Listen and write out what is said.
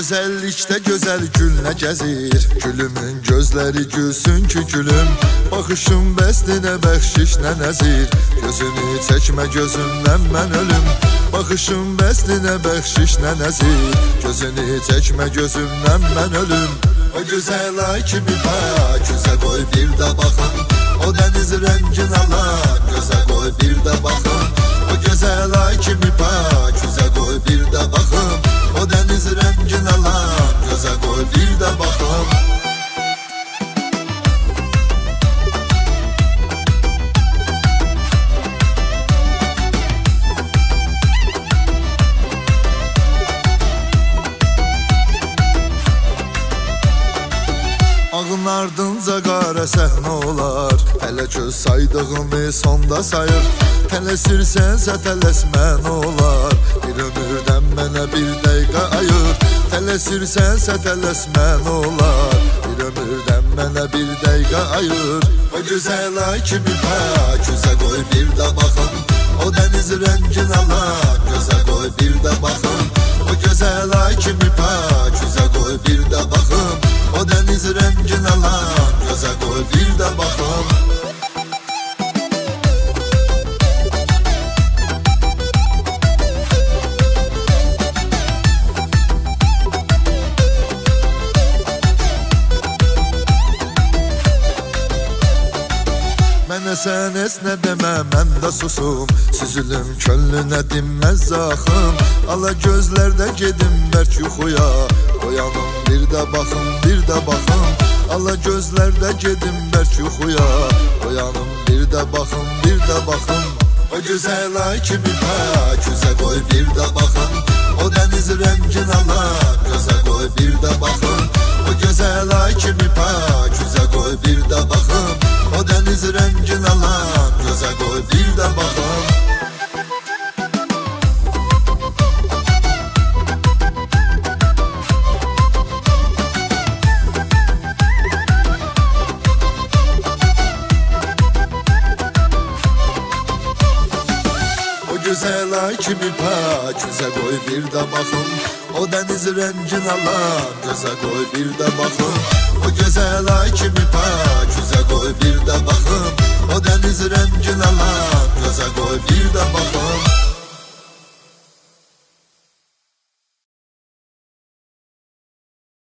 gözəllikdə gözəl gül nə gəzir. Gülümün gözləri gülsün ki gülüm, baxışım bəstinə bəxşiş nə nəzir. Gözünü çəkmə gözümdən mən ölüm, baxışım bəstinə bəxşiş nə nəzir. Gözünü çəkmə gözümdən mən ölüm. O gözəl ay kimi bak, gözə qoy bir də baxın. O dəniz rəngin alan, gözə qoy bir də baxın. O gözəl ay kimi bak, gözə qoy bir də baxın. O dəniz rəngin alan, gözə qoy bir də baxın. Ağın ardınca qara səhnə olar, hələ göz saydığını sonda sayır. Tələsirsənsə tələsmən olar, bir ömürdən mənə bir dəqiqə ayır. Tələsirsənsə tələsmən olar, bir ömürdən mənə bir dəqiqə ayır. O gözəl ay kimi bak, gözə qoy bir də baxın. O dəniz rəngin alan, gözə qoy bir də baxın. O gözəl ay kimi bak, gözə qoy bir də baxın. O dəniz rəngin alan, gözə qoy bir də baxın. Mənə sən es nə demə, mən də susum. Süzülüm könlünə dinməz zaxım. Ala gözlərdə gedim bərk yuxuya, oyanım bir də baxın, bir də baxın. Ala gözlərdə gedim bərk yuxuya, oyanım bir də baxın, bir də baxın. O gözəl ay kimi bak, gözə qoy bir də baxın. O dəniz rəngin alan, gözə qoy bir də baxın. O gözəl ay kimi bak, gözə qoy bir də baxın. O dəniz rəngin alan, gözə qoy bir də baxın. O gözəl ay kimi bak, gözə qoy bir də baxın. O dəniz rəngin alan, gözə qoy bir də baxın. O gözəl ay kimi bak, gözə qoy bir də baxın. O dəniz rəngin alan, gözə qoy bir də baxın.